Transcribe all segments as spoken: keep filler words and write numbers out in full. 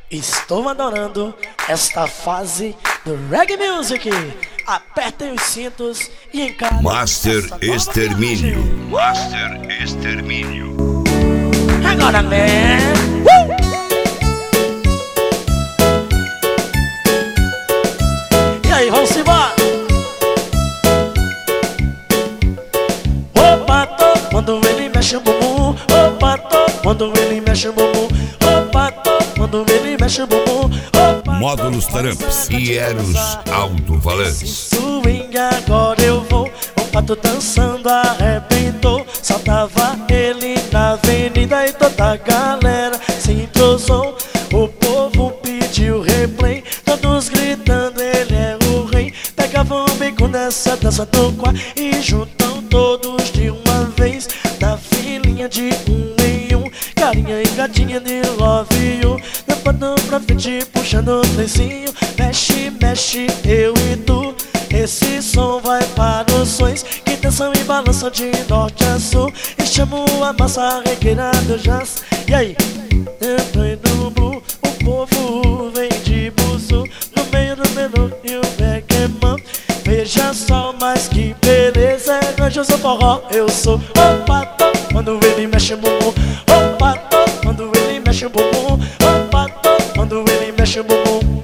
Estou adorando esta fase do reggae music. Apertem os cintos e encarem Master Extermínio. viagem. Master Extermínio. Agora, man. Uh! E aí, vamos embora. Opa, tô quando ele mexe o bumbum. Opa, tô quando ele mexe o bumbum. Opa, tô quando ele mexe o bumbum. Opa, Módulos Tramps e Eros Alto-Falantes. swing, agora eu vou. O pato dançando arrebentou. Saltava ele na avenida e toda a galera se entrosou. O povo pediu replay, todos gritando ele é o rei. Pegavam o bico nessa dança do quá e juntam todos de uma vez. Na filinha de um em um, carinha e gatinha de love you. Levando pra frente, puxando o trenzinho. Mexe, mexe, eu e tu. Esse som vai para os sonhos que dançam e balançam de norte a sul. E chamam a massa regueira do jazz. E aí? Dentro do blue, o povo vem de buzu. No meio do menu e o Beckman. Veja só, mas que beleza. Hoje eu sou forró, eu sou o pato. Quando ele mexe o bumbum, o pato. Quando ele mexe o bumbum, o pato. Quando ele mexe o bumbum,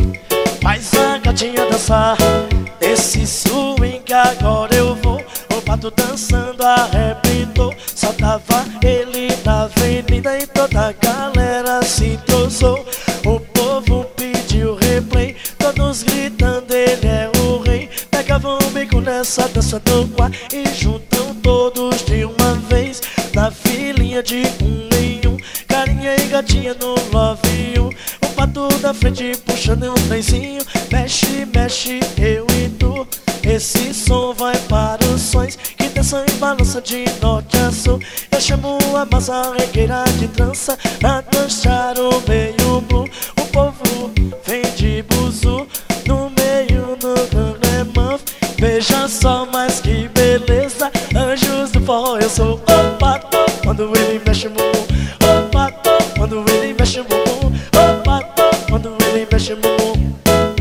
faz a gatinha dançar. Esse swing agora eu vou. O pato dançando arrebentou. Saltava ele na avenida e toda a galera se entrosou. O povo pediu replay, todos gritando ele é o rei. Pegavam o bico nessa dança do quá e juntam todos de uma vez. Na filinha de um em um, carinha e gatinha no love you. O pato da frente puxando um trenzinho. Mexe, mexe, eu e tu. Esse som vai para os sonhos que dançam e balançam de norte a sul. Eu chamo a massa regueira de trança pra dançar o meio blue. O povo vem de buzu no meio do Gangnam. Veja só, mas que beleza. Anjos do forró, eu sou o pato. Quando ele mexe o bumbum, o pato. Quando ele mexe o bumbum, o pato. Quando ele mexe o bumbum,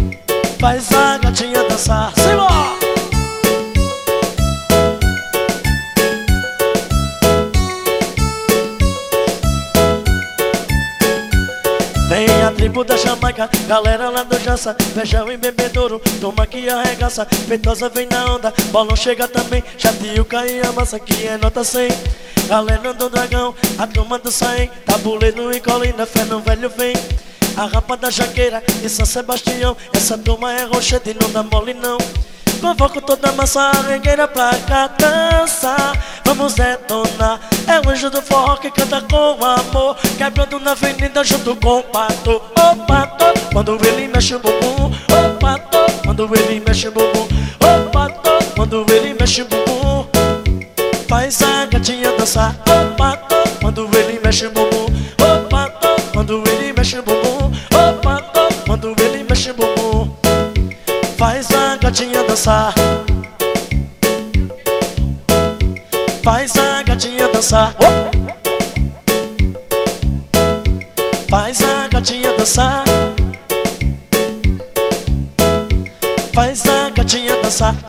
faz a gatinha dançar. Simbora! Vem a tribo da Jamaica, galera lá do Jança. Feijão e bebedouro, toma que arregaça. Feitosa vem na onda, bolão chega também. Chatiuca e a massa que é nota cem. Galera do Dragão, a turma do Saem. Tabuleiro e colina, fé no velho vem. A rapa da Jaqueira e São Sebastião. Essa turma é rochete e não dá mole não. Convoco toda a massa regueira pra cá dançar. Vamos detonar. É o anjo do forró que canta com amor, quebrando na avenida junto com o pato. O pato, quando ele mexe o bumbum. O pato, quando ele mexe o bumbum. O pato, quando ele mexe o bumbum, faz a gatinha dançar. O pato, quando ele mexe o bumbum. O pato, quando ele mexe o bumbum. O pato, quando ele mexe o bumbum, faz a gatinha dançar. Faz a gatinha dançar. Faz a gatinha dançar. Faz a gatinha dançar.